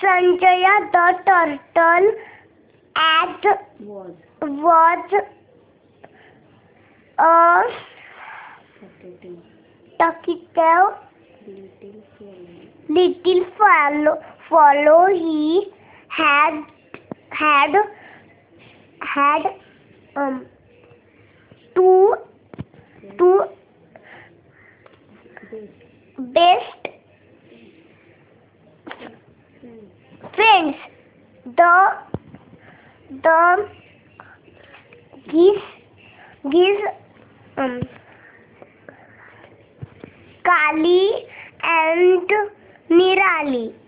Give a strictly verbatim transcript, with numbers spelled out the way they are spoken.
Sanjaya the turtle at Was. was a Talkative. talkative Little swallow. little fellow. Follow he had had had um two two Best best friends. friends. The the geese geese um, Kali and Nirali.